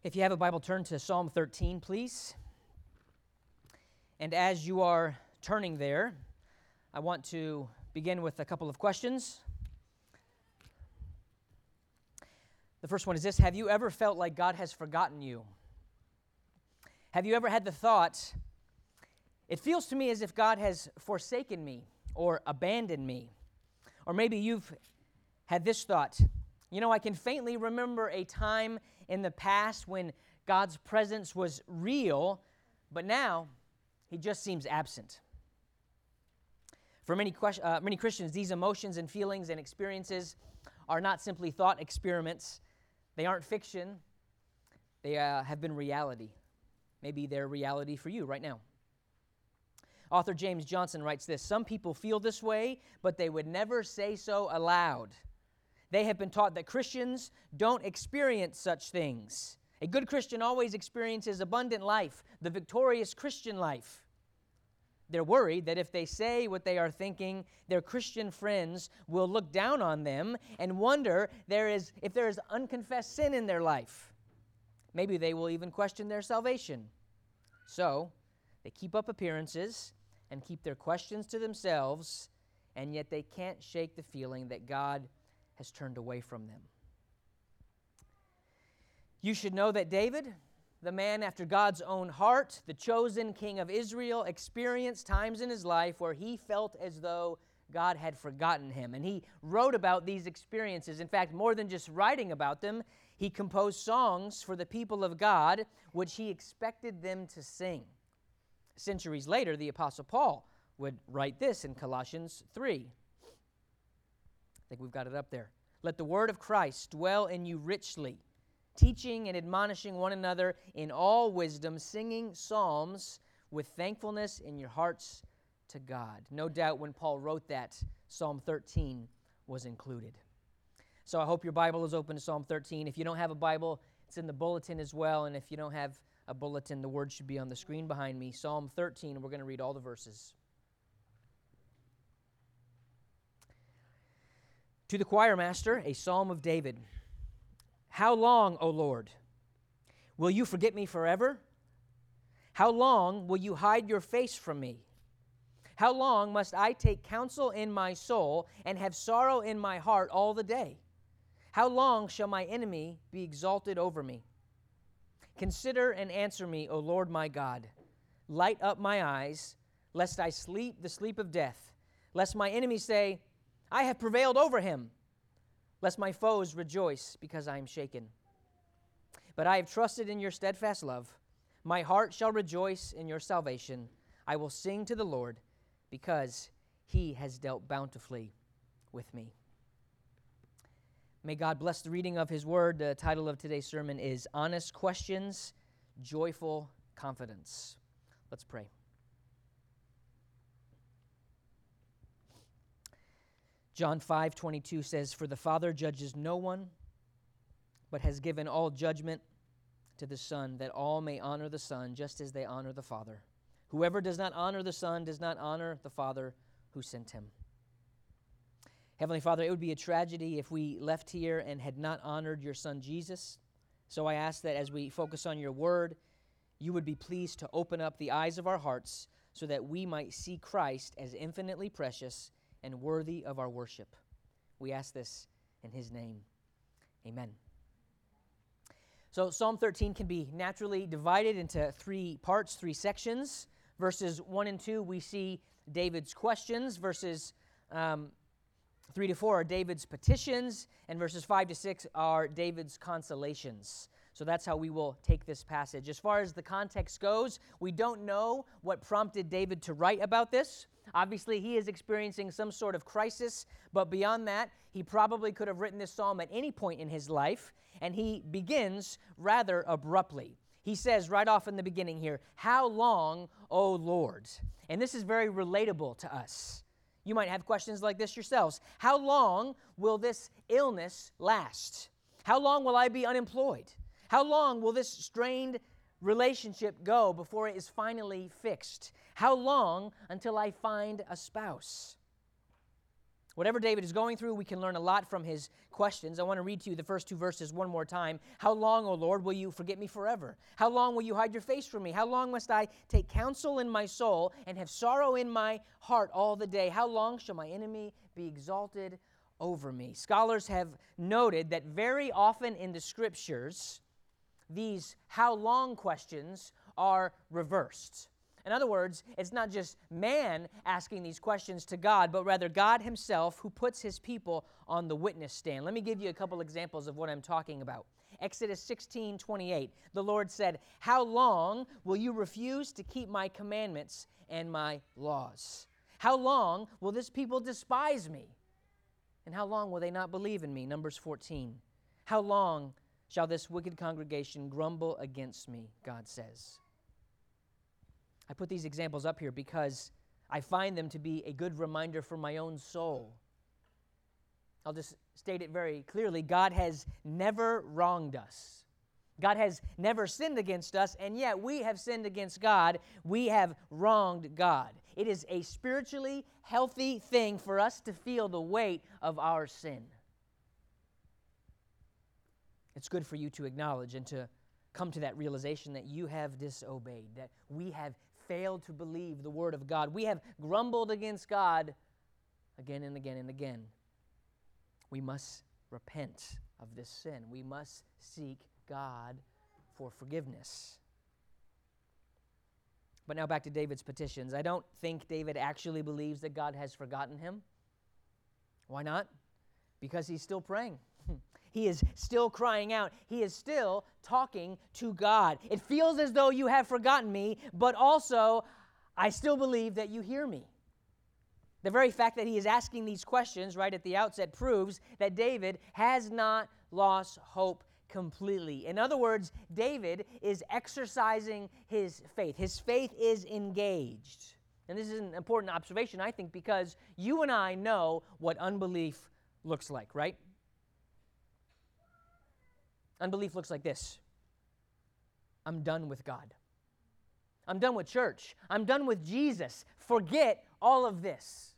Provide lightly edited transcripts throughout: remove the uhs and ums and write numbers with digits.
If you have a Bible, turn to Psalm 13, please. And as you are turning there, I want to begin with a couple of questions. The first one is this: have you ever felt like God has forgotten you? Have you ever had the thought, it feels to me as if God has forsaken me or abandoned me? Or maybe you've had this thought, I can faintly remember a time in the past when God's presence was real, but now he just seems absent. For many Christians, these emotions and feelings and experiences are not simply thought experiments. They aren't fiction. They have been reality. Maybe they're reality for you right now. Author James Johnson writes this: some people feel this way, but they would never say so aloud. They have been taught that Christians don't experience such things. A good Christian always experiences abundant life, the victorious Christian life. They're worried that if they say what they are thinking, their Christian friends will look down on them and wonder if there is unconfessed sin in their life. Maybe they will even question their salvation. So, they keep up appearances and keep their questions to themselves, and yet they can't shake the feeling that God has turned away from them. You should know that David, the man after God's own heart, the chosen king of Israel, experienced times in his life where he felt as though God had forgotten him. And he wrote about these experiences. In fact, more than just writing about them, he composed songs for the people of God, which he expected them to sing. Centuries later, the Apostle Paul would write this in Colossians 3. I think we've got it up there. Let the word of Christ dwell in you richly, teaching and admonishing one another in all wisdom, singing psalms with thankfulness in your hearts to God. No doubt when Paul wrote that, Psalm 13 was included. So I hope your Bible is open to Psalm 13. If you don't have a Bible, it's in the bulletin as well. And if you don't have a bulletin, the word should be on the screen behind me. Psalm 13, we're going to read all the verses. To the choir master, a psalm of David. How long, O Lord, will you forget me forever? How long will you hide your face from me? How long must I take counsel in my soul and have sorrow in my heart all the day? How long shall my enemy be exalted over me? Consider and answer me, O Lord my God. Light up my eyes, lest I sleep the sleep of death, lest my enemies say, I have prevailed over him, lest my foes rejoice because I am shaken. But I have trusted in your steadfast love. My heart shall rejoice in your salvation. I will sing to the Lord because he has dealt bountifully with me. May God bless the reading of his word. The title of today's sermon is Honest Questions, Joyful Confidence. Let's pray. John 5:22 says, For the Father judges no one, but has given all judgment to the Son, that all may honor the Son just as they honor the Father. Whoever does not honor the Son does not honor the Father who sent him. Heavenly Father, it would be a tragedy if we left here and had not honored your Son Jesus. So I ask that as we focus on your word, you would be pleased to open up the eyes of our hearts so that we might see Christ as infinitely precious and worthy of our worship. We ask this in his name. Amen. So Psalm 13 can be naturally divided into three parts, three sections. Verses 1 and 2, we see David's questions. Verses 3 to 4 are David's petitions, and verses 5 to 6 are David's consolations. So that's how we will take this passage. As far as the context goes, we don't know what prompted David to write about this. Obviously, he is experiencing some sort of crisis, but beyond that, he probably could have written this psalm at any point in his life, and he begins rather abruptly. He says right off in the beginning here, How long, O Lord? And this is very relatable to us. You might have questions like this yourselves. How long will this illness last? How long will I be unemployed? How long will this strained relationship go before it is finally fixed? How long until I find a spouse? Whatever David is going through, we can learn a lot from his questions. I want to read to you the first two verses one more time. How long, O Lord, will you forget me forever? How long will you hide your face from me? How long must I take counsel in my soul and have sorrow in my heart all the day? How long shall my enemy be exalted over me? Scholars have noted that very often in the Scriptures, these how long questions are reversed. In other words, it's not just man asking these questions to God, but rather God himself who puts his people on the witness stand. Let me give you a couple examples of what I'm talking about. Exodus 16:28, the Lord said, "How long will you refuse to keep my commandments and my laws? How long will this people despise me? And how long will they not believe in me?" Numbers 14. How long shall this wicked congregation grumble against me, God says. I put these examples up here because I find them to be a good reminder for my own soul. I'll just state it very clearly. God has never wronged us. God has never sinned against us, and yet we have sinned against God. We have wronged God. It is a spiritually healthy thing for us to feel the weight of our sin. It's good for you to acknowledge and to come to that realization that you have disobeyed, that we have failed to believe the Word of God. We have grumbled against God again and again and again. We must repent of this sin. We must seek God for forgiveness. But now back to David's petitions. I don't think David actually believes that God has forgotten him. Why not? Because he's still praying. He is still crying out. He is still talking to God. It feels as though you have forgotten me, but also I still believe that you hear me. The very fact that he is asking these questions right at the outset proves that David has not lost hope completely. In other words, David is exercising his faith. His faith is engaged. And this is an important observation, I think, because you and I know what unbelief looks like, right? Unbelief looks like this. I'm done with God. I'm done with church. I'm done with Jesus. Forget all of this.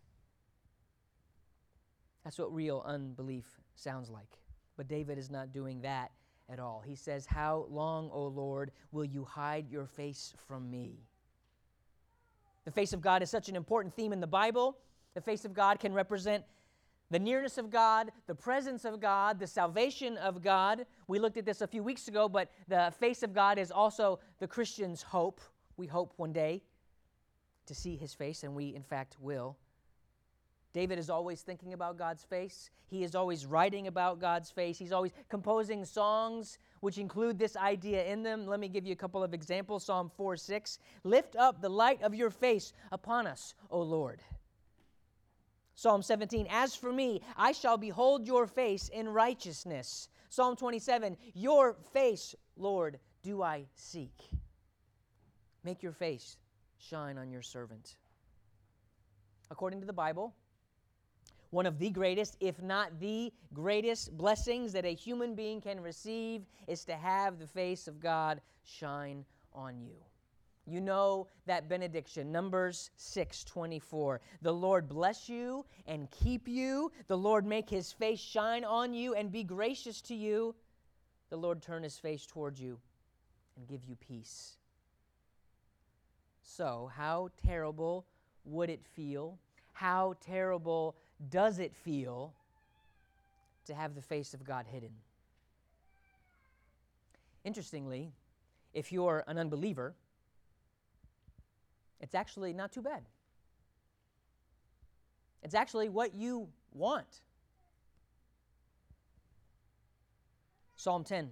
That's what real unbelief sounds like. But David is not doing that at all. He says, "How long, O Lord, will you hide your face from me?" The face of God is such an important theme in the Bible. The face of God can represent the nearness of God, the presence of God, the salvation of God. We looked at this a few weeks ago, but the face of God is also the Christian's hope. We hope one day to see his face, and we, in fact, will. David is always thinking about God's face. He is always writing about God's face. He's always composing songs which include this idea in them. Let me give you a couple of examples. Psalm 4:6. "Lift up the light of your face upon us, O Lord." Psalm 17, "As for me, I shall behold your face in righteousness." Psalm 27, "Your face, Lord, do I seek." Make your face shine on your servant. According to the Bible, one of the greatest, if not the greatest blessings that a human being can receive is to have the face of God shine on you. You know that benediction, Numbers 6:24. "The Lord bless you and keep you. The Lord make his face shine on you and be gracious to you. The Lord turn his face towards you and give you peace." So, how terrible would it feel? How terrible does it feel to have the face of God hidden? Interestingly, if you're an unbeliever, it's actually not too bad. It's actually what you want. Psalm 10.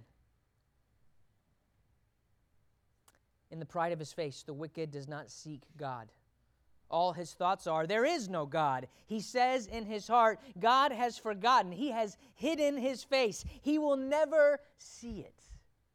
"In the pride of his face, the wicked does not seek God. All his thoughts are, there is no God. He says in his heart, God has forgotten. He has hidden his face. He will never see it."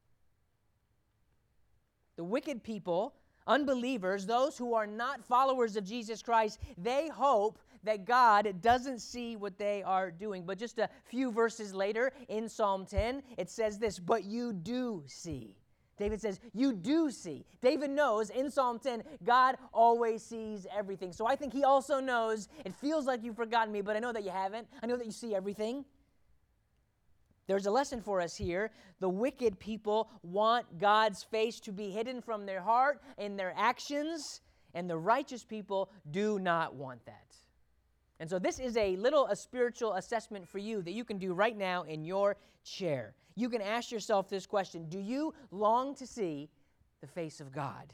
The wicked people, unbelievers, those who are not followers of Jesus Christ, they hope that God doesn't see what they are doing. But just a few verses later in Psalm 10, it says this, "But you do see." David says, you do see. David knows in Psalm 10, God always sees everything. So I think he also knows, it feels like you've forgotten me, but I know that you haven't. I know that you see everything. There's a lesson for us here. The wicked people want God's face to be hidden from their heart and their actions, and the righteous people do not want that. And so this is a spiritual assessment for you that you can do right now in your chair. You can ask yourself this question: do you long to see the face of God?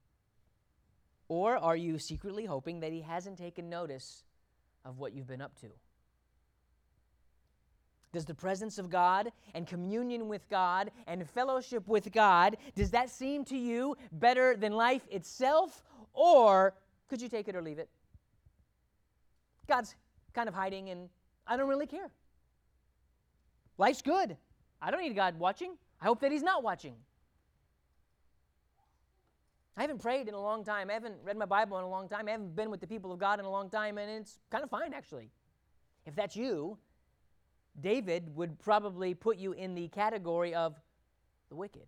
Or are you secretly hoping that he hasn't taken notice of what you've been up to? Does the presence of God and communion with God and fellowship with God, does that seem to you better than life itself? Or could you take it or leave it? God's kind of hiding and I don't really care. Life's good. I don't need God watching. I hope that he's not watching. I haven't prayed in a long time. I haven't read my Bible in a long time. I haven't been with the people of God in a long time, and it's kind of fine, actually. If that's you, David would probably put you in the category of the wicked.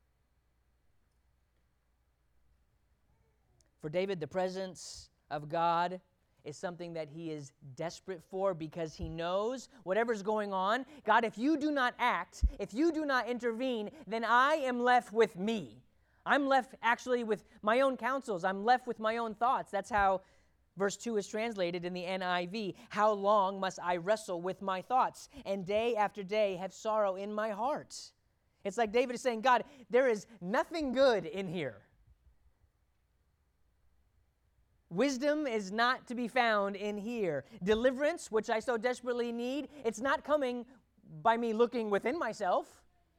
For David, the presence of God is something that he is desperate for because he knows whatever's going on, God, if you do not act, if you do not intervene, then I am left with me. I'm left actually with my own counsels. I'm left with my own thoughts. That's how verse 2 is translated in the NIV. How long must I wrestle with my thoughts and day after day have sorrow in my heart? It's like David is saying, God, there is nothing good in here. Wisdom is not to be found in here. Deliverance, which I so desperately need, it's not coming by me looking within myself.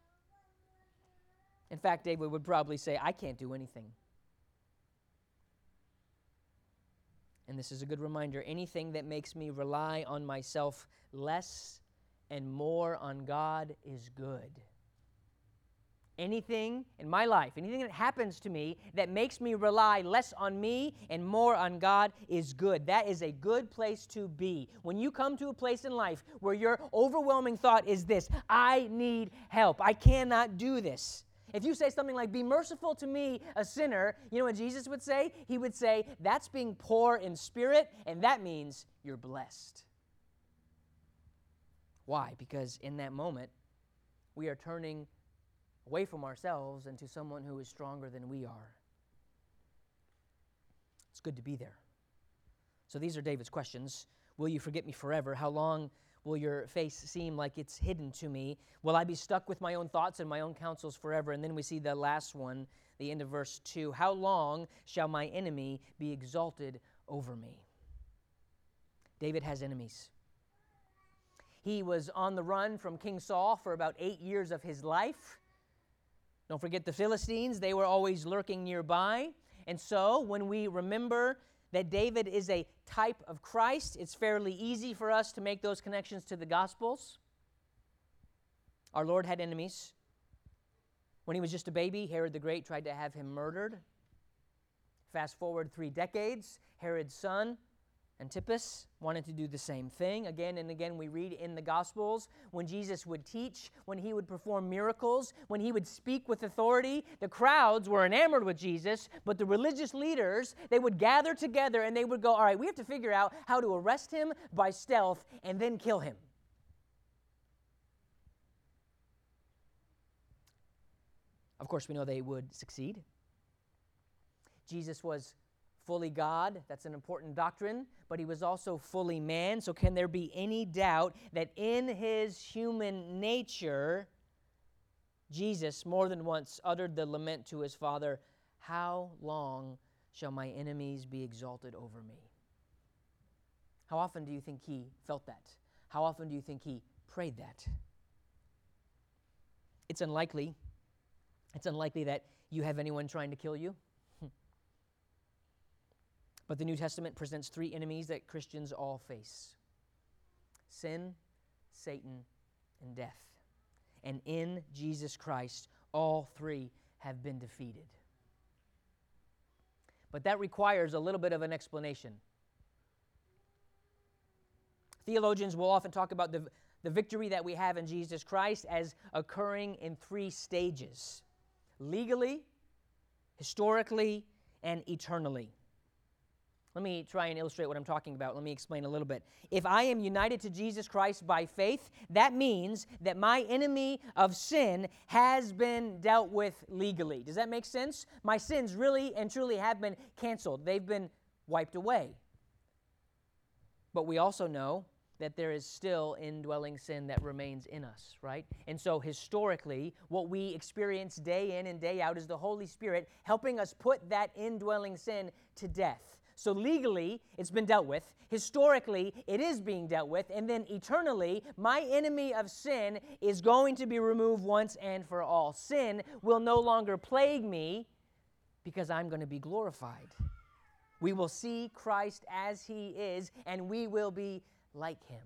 In fact, David would probably say, I can't do anything. And this is a good reminder, anything that makes me rely on myself less and more on God is good. Anything in my life, anything that happens to me that makes me rely less on me and more on God is good. That is a good place to be. When you come to a place in life where your overwhelming thought is this, I need help, I cannot do this. If you say something like, be merciful to me, a sinner, you know what Jesus would say? He would say, that's being poor in spirit, and that means you're blessed. Why? Because in that moment, we are turning away from ourselves and to someone who is stronger than we are. It's good to be there. So these are David's questions. Will you forget me forever? How long will your face seem like it's hidden to me? Will I be stuck with my own thoughts and my own counsels forever? And then we see the last one, the end of verse 2. How long shall my enemy be exalted over me? David has enemies. He was on the run from King Saul for about 8 years of his life. Don't forget the Philistines. They were always lurking nearby. And so when we remember that David is a type of Christ, it's fairly easy for us to make those connections to the Gospels. Our Lord had enemies. When he was just a baby, Herod the Great tried to have him murdered. Fast forward 3 decades, Herod's son, Antipas, wanted to do the same thing. Again and again we read in the Gospels when Jesus would teach, when he would perform miracles, when he would speak with authority, the crowds were enamored with Jesus, but the religious leaders, they would gather together and they would go, all right, we have to figure out how to arrest him by stealth and then kill him. Of course, we know they would succeed. Jesus was fully God. That's an important doctrine, but he was also fully man. So can there be any doubt that in his human nature, Jesus more than once uttered the lament to his Father, how long shall my enemies be exalted over me? How often do you think he felt that? How often do you think he prayed that? It's unlikely that you have anyone trying to kill you. But the New Testament presents 3 enemies that Christians all face: sin, Satan, and death. And in Jesus Christ, all 3 have been defeated. But that requires a little bit of an explanation. Theologians will often talk about the victory that we have in Jesus Christ as occurring in 3 stages. legally, historically, and eternally. Let me try and illustrate what I'm talking about. Let me explain a little bit. If I am united to Jesus Christ by faith, that means that my enemy of sin has been dealt with legally. Does that make sense? My sins really and truly have been canceled. They've been wiped away. But we also know that there is still indwelling sin that remains in us, right? And so historically, what we experience day in and day out is the Holy Spirit helping us put that indwelling sin to death. So legally, it's been dealt with. Historically, it is being dealt with. And then eternally, my enemy of sin is going to be removed once and for all. Sin will no longer plague me because I'm going to be glorified. We will see Christ as He is, and we will be like Him.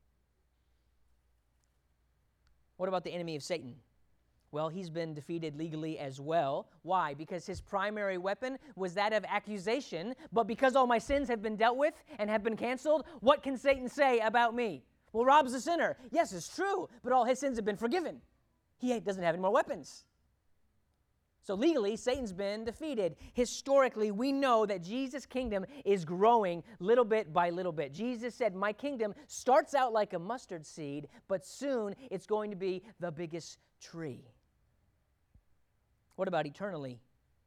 What about the enemy of Satan? Well, he's been defeated legally as well. Why? Because his primary weapon was that of accusation, but because all my sins have been dealt with and have been canceled, what can Satan say about me? Well, Rob's a sinner. Yes, it's true, but all his sins have been forgiven. He doesn't have any more weapons. So legally, Satan's been defeated. Historically, we know that Jesus' kingdom is growing little bit by little bit. Jesus said, my kingdom starts out like a mustard seed, but soon it's going to be the biggest tree. What about eternally?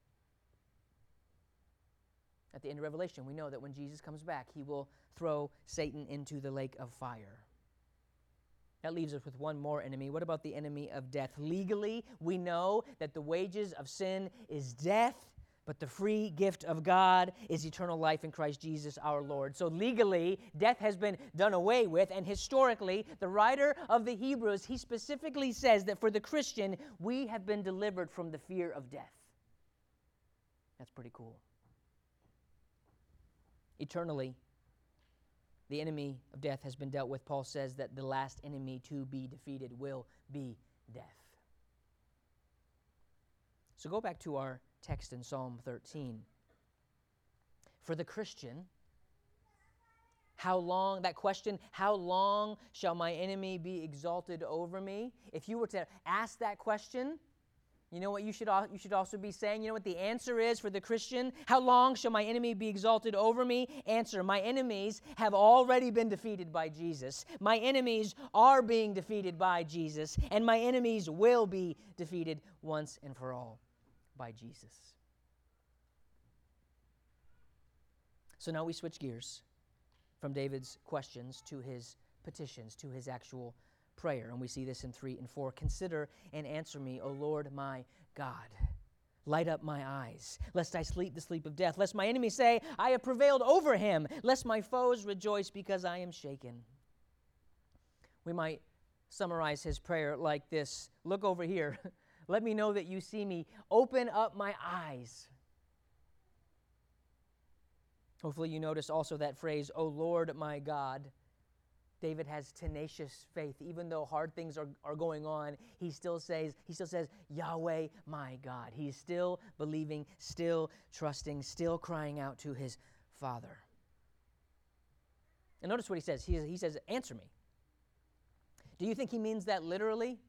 At the end of Revelation, we know that when Jesus comes back, He will throw Satan into the lake of fire. That leaves us with one more enemy. What about the enemy of death? Legally, we know that the wages of sin is death, but the free gift of God is eternal life in Christ Jesus our Lord. So legally, death has been done away with, and historically, the writer of the Hebrews, he specifically says that for the Christian, we have been delivered from the fear of death. That's pretty cool. Eternally, the enemy of death has been dealt with. Paul says that the last enemy to be defeated will be death. So go back to our text in Psalm 13. For the Christian, how long shall my enemy be exalted over me? If you were to ask that question, you know what you should also be saying? You know what the answer is for the Christian? How long shall my enemy be exalted over me? Answer, my enemies have already been defeated by Jesus. My enemies are being defeated by Jesus, and my enemies will be defeated once and for all by Jesus. So now we switch gears from David's questions to his petitions, to his actual prayer. And we see this in 3 and 4. Consider and answer me, O Lord my God. Light up my eyes, lest I sleep the sleep of death, lest my enemies say, I have prevailed over him, lest my foes rejoice because I am shaken. We might summarize his prayer like this. Look over here. Let me know that you see me. Open up my eyes. Hopefully you notice also that phrase, O Lord my God. David has tenacious faith. Even though hard things are going on, he still says, Yahweh, my God. He's still believing, still trusting, still crying out to his Father. And notice what he says. He says, answer me. Do you think he means that literally?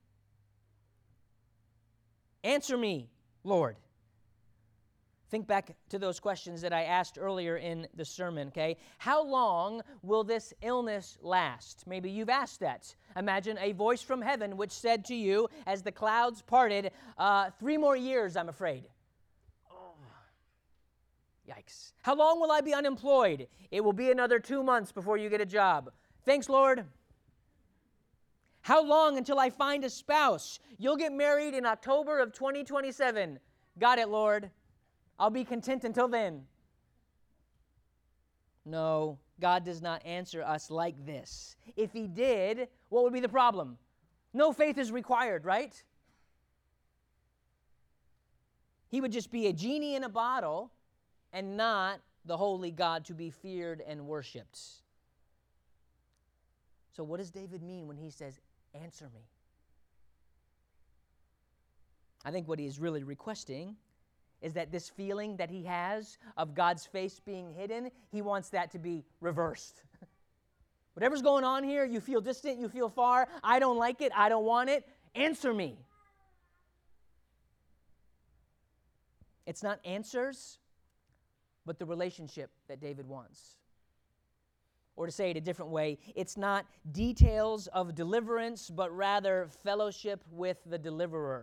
Answer me, Lord. Think back to those questions that I asked earlier in the sermon, okay? How long will this illness last? Maybe you've asked that. Imagine a voice from heaven which said to you as the clouds parted, 3 more years, I'm afraid. Oh, yikes. How long will I be unemployed? It will be another 2 months before you get a job. Thanks, Lord. How long until I find a spouse? You'll get married in October of 2027. Got it, Lord. I'll be content until then. No, God does not answer us like this. If he did, what would be the problem? No faith is required, right? He would just be a genie in a bottle and not the holy God to be feared and worshipped. So what does David mean when he says, answer me? I think what he is really requesting is that this feeling that he has of God's face being hidden, he wants that to be reversed. Whatever's going on here, you feel distant, you feel far, I don't like it, I don't want it, answer me. It's not answers, but the relationship that David wants. Or to say it a different way, it's not details of deliverance, but rather fellowship with the deliverer.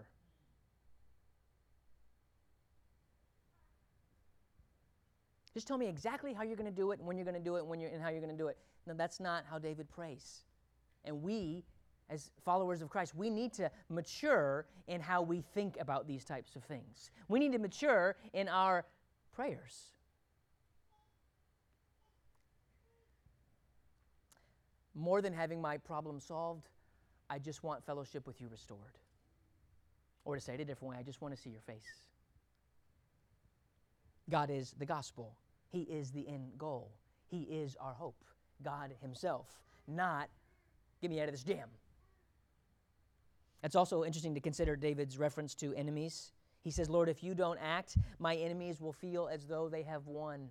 Just tell me exactly how you're going to do it, and when you're going to do it, and how you're going to do it. No, that's not how David prays. And we, as followers of Christ, we need to mature in how we think about these types of things. We need to mature in our prayers. More than having my problem solved, I just want fellowship with you restored. Or to say it a different way, I just want to see your face. God is the gospel. He is the end goal. He is our hope. God himself, not get me out of this jam. It's also interesting to consider David's reference to enemies. He says, Lord, if you don't act, my enemies will feel as though they have won.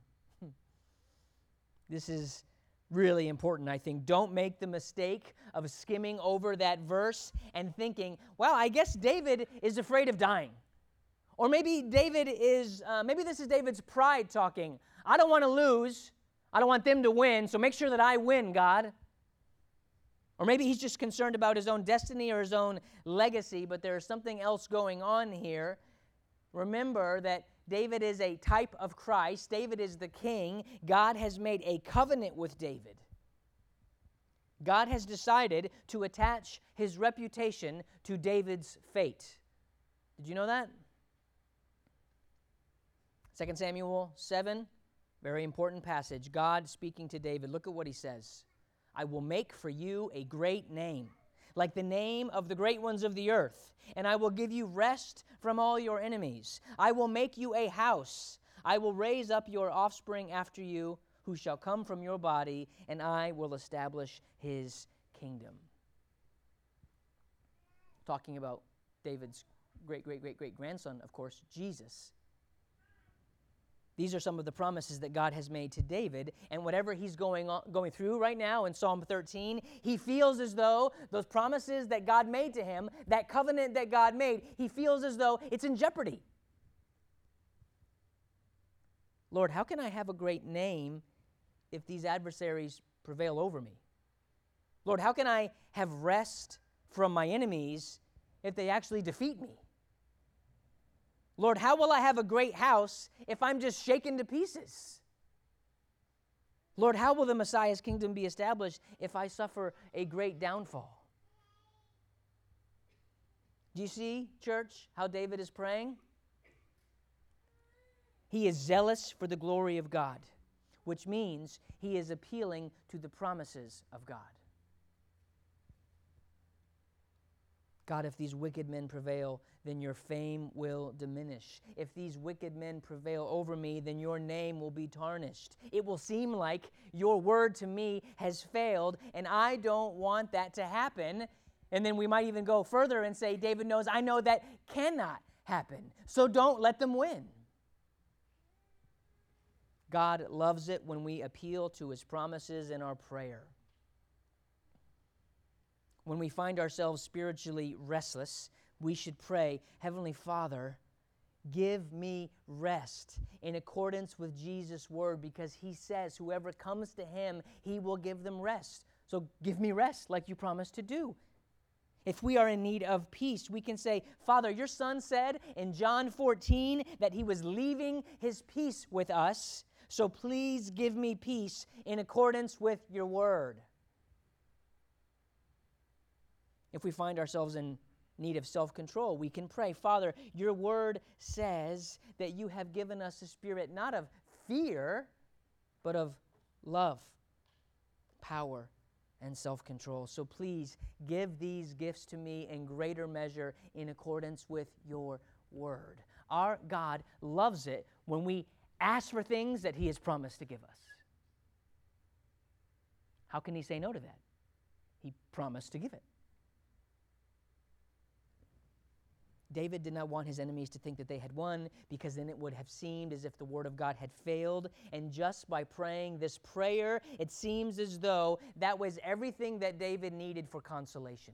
This is really important, I think. Don't make the mistake of skimming over that verse and thinking, well, I guess David is afraid of dying. Or maybe maybe this is David's pride talking. I don't want to lose. I don't want them to win, so make sure that I win, God. Or maybe he's just concerned about his own destiny or his own legacy, but there is something else going on here. Remember that David is a type of Christ. David is the king. God has made a covenant with David. God has decided to attach his reputation to David's fate. Did you know that? 2 Samuel 7, very important passage. God speaking to David. Look at what he says. I will make for you a great name, like the name of the great ones of the earth, and I will give you rest from all your enemies. I will make you a house. I will raise up your offspring after you, who shall come from your body, and I will establish his kingdom. Talking about David's great-great-great-great-grandson, of course, Jesus. These are some of the promises that God has made to David, and whatever he's going through right now in Psalm 13, he feels as though those promises that God made to him, that covenant that God made, he feels as though it's in jeopardy. Lord, how can I have a great name if these adversaries prevail over me? Lord, how can I have rest from my enemies if they actually defeat me? Lord, how will I have a great house if I'm just shaken to pieces? Lord, how will the Messiah's kingdom be established if I suffer a great downfall? Do you see, church, how David is praying? He is zealous for the glory of God, which means he is appealing to the promises of God. God, if these wicked men prevail, then your fame will diminish. If these wicked men prevail over me, then your name will be tarnished. It will seem like your word to me has failed, and I don't want that to happen. And then we might even go further and say, David knows, I know that cannot happen, so don't let them win. God loves it when we appeal to his promises in our prayer. When we find ourselves spiritually restless, we should pray, Heavenly Father, give me rest in accordance with Jesus' word, because he says whoever comes to him, he will give them rest. So give me rest like you promised to do. If we are in need of peace, we can say, Father, your son said in John 14 that he was leaving his peace with us, so please give me peace in accordance with your word. If we find ourselves in need of self-control, we can pray, Father, your word says that you have given us a spirit not of fear, but of love, power, and self-control. So please give these gifts to me in greater measure in accordance with your word. Our God loves it when we ask for things that he has promised to give us. How can he say no to that? He promised to give it. David did not want his enemies to think that they had won, because then it would have seemed as if the word of God had failed. And just by praying this prayer, it seems as though that was everything that David needed for consolation.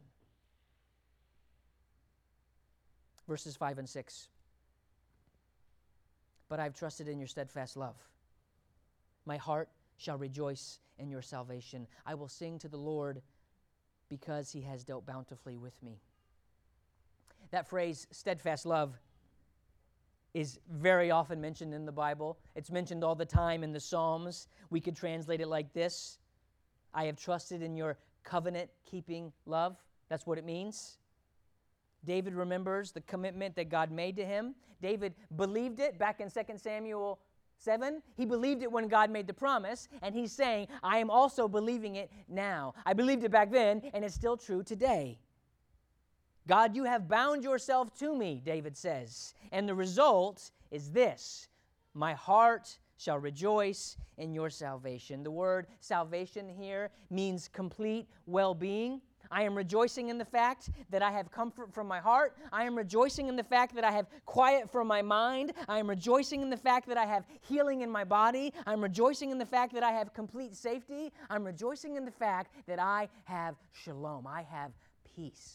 Verses 5 and 6. but I've trusted in your steadfast love. My heart shall rejoice in your salvation. I will sing to the Lord because he has dealt bountifully with me. That phrase, steadfast love, is very often mentioned in the Bible. It's mentioned all the time in the Psalms. We could translate it like this: I have trusted in your covenant-keeping love. That's what it means. David remembers the commitment that God made to him. David believed it back in 2 Samuel 7. He believed it when God made the promise, and he's saying, I am also believing it now. I believed it back then, and it's still true today. God, you have bound yourself to me, David says, and the result is this: my heart shall rejoice in your salvation. The word salvation here means complete well-being. I am rejoicing in the fact that I have comfort from my heart. I am rejoicing in the fact that I have quiet from my mind. I am rejoicing in the fact that I have healing in my body. I'm rejoicing in the fact that I have complete safety. I'm rejoicing in the fact that I have shalom. I have peace.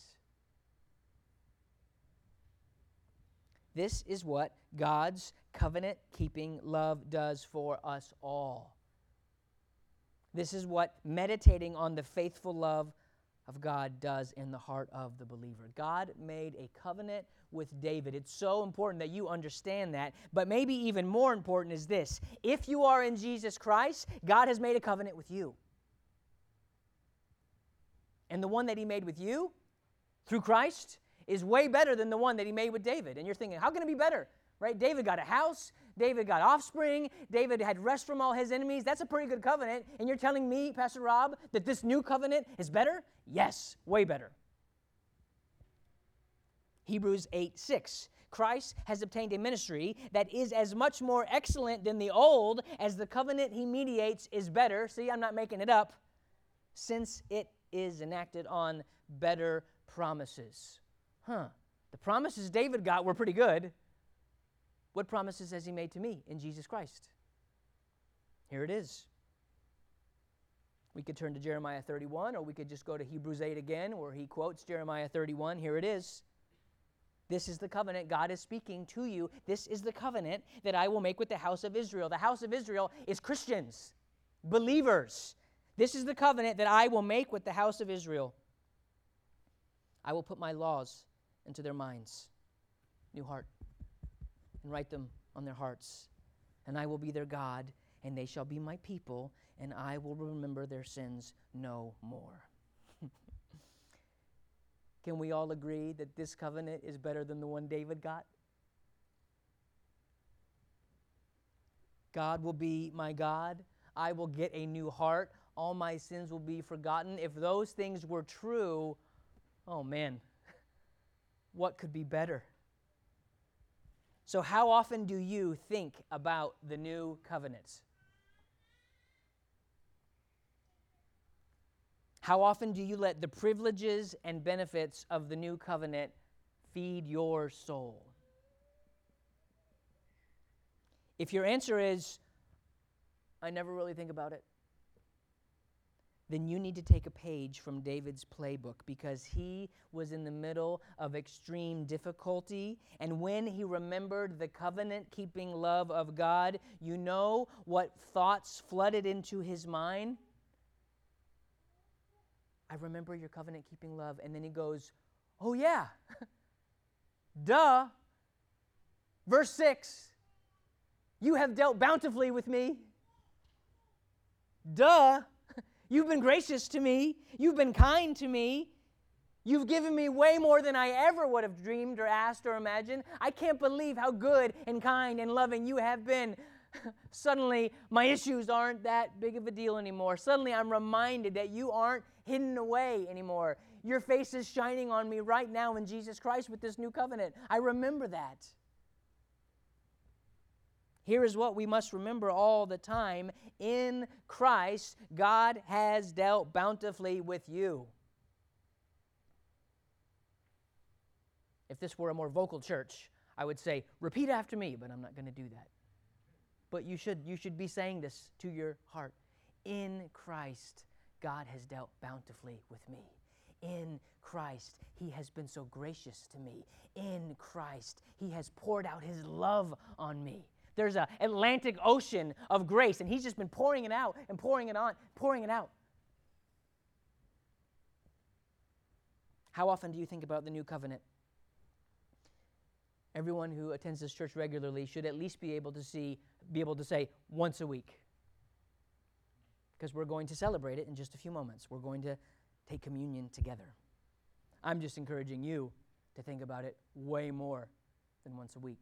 This is what God's covenant-keeping love does for us all. This is what meditating on the faithful love of God does in the heart of the believer. God made a covenant with David. It's so important that you understand that. But maybe even more important is this: if you are in Jesus Christ, God has made a covenant with you. And the one that he made with you through Christ is way better than the one that he made with David. And you're thinking, how can it be better? Right? David got a house. David got offspring. David had rest from all his enemies. That's a pretty good covenant. And you're telling me, Pastor Rob, that this new covenant is better? Yes, way better. Hebrews 8:6. Christ has obtained a ministry that is as much more excellent than the old as the covenant he mediates is better. See, I'm not making it up. Since it is enacted on better promises. The promises David got were pretty good. What promises has he made to me in Jesus Christ? Here it is. We could turn to Jeremiah 31, or we could just go to Hebrews 8 again, where he quotes Jeremiah 31. Here it is. This is the covenant God is speaking to you. This is the covenant that I will make with the house of Israel. The house of Israel is Christians, believers. This is the covenant that I will make with the house of Israel. I will put my laws into their minds, new heart, and write them on their hearts. And I will be their God, and they shall be my people, and I will remember their sins no more. Can we all agree that this covenant is better than the one David got? God will be my God. I will get a new heart. All my sins will be forgotten. If those things were true, oh man, what could be better? So how often do you think about the new covenant? How often do you let the privileges and benefits of the new covenant feed your soul? If your answer is, I never really think about it, then you need to take a page from David's playbook, because he was in the middle of extreme difficulty, and when he remembered the covenant-keeping love of God, you know what thoughts flooded into his mind? I remember your covenant-keeping love. And then he goes, oh yeah, duh. Verse 6, you have dealt bountifully with me. Duh. You've been gracious to me. You've been kind to me. You've given me way more than I ever would have dreamed or asked or imagined. I can't believe how good and kind and loving you have been. Suddenly, my issues aren't that big of a deal anymore. Suddenly, I'm reminded that you aren't hidden away anymore. Your face is shining on me right now in Jesus Christ with this new covenant. I remember that. Here is what we must remember all the time. In Christ, God has dealt bountifully with you. If this were a more vocal church, I would say, repeat after me, but I'm not going to do that. But you should be saying this to your heart. In Christ, God has dealt bountifully with me. In Christ, He has been so gracious to me. In Christ, He has poured out His love on me. There's an Atlantic Ocean of grace, and he's just been pouring it out and pouring it on, pouring it out. How often do you think about the new covenant? Everyone who attends this church regularly should at least be able to say once a week. Because we're going to celebrate it in just a few moments. We're going to take communion together. I'm just encouraging you to think about it way more than once a week.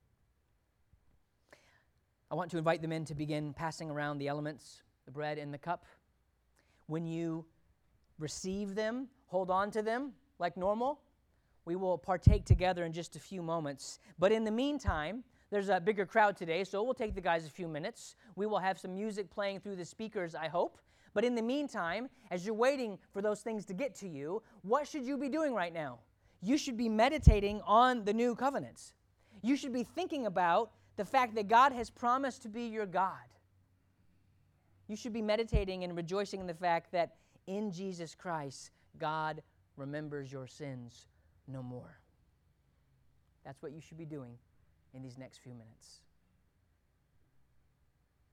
I want to invite the men to begin passing around the elements, the bread and the cup. When you receive them, hold on to them like normal. We will partake together in just a few moments. But in the meantime, there's a bigger crowd today, so it will take the guys a few minutes. We will have some music playing through the speakers, I hope. But in the meantime, as you're waiting for those things to get to you, what should you be doing right now? You should be meditating on the new covenant. You should be thinking about the fact that God has promised to be your God. You should be meditating and rejoicing in the fact that in Jesus Christ, God remembers your sins no more. That's what you should be doing in these next few minutes.